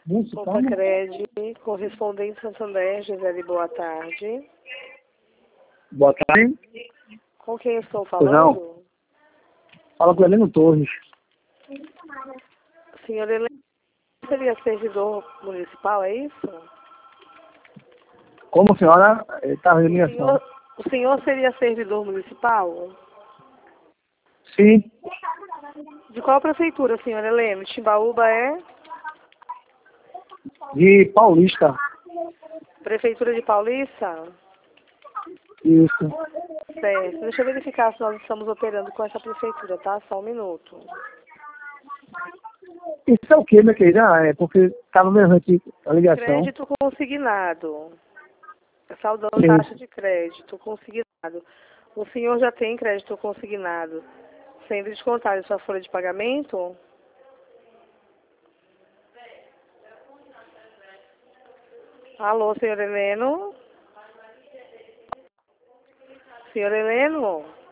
Conta Cred, correspondente Santander, Gisele, boa tarde. Boa tarde. Com quem estou falando? Não. Fala com o Heleno Torres. Senhor Heleno, seria servidor municipal, é isso? Como, senhora? Está em ligação. O senhor seria servidor municipal? Sim. De qual prefeitura, senhor Heleno? Timbaúba é? De Paulista. Prefeitura de Paulista? Isso. Certo. Deixa eu verificar se nós estamos operando com essa prefeitura, tá? Só um minuto. Isso é o que, minha querida? É porque estava mesmo aqui a ligação. Crédito consignado. Saudando Sim. taxa de crédito consignado. O senhor já tem crédito consignado sendo descontado em sua folha de pagamento? Alô, senhor Heleno? Senhor Heleno?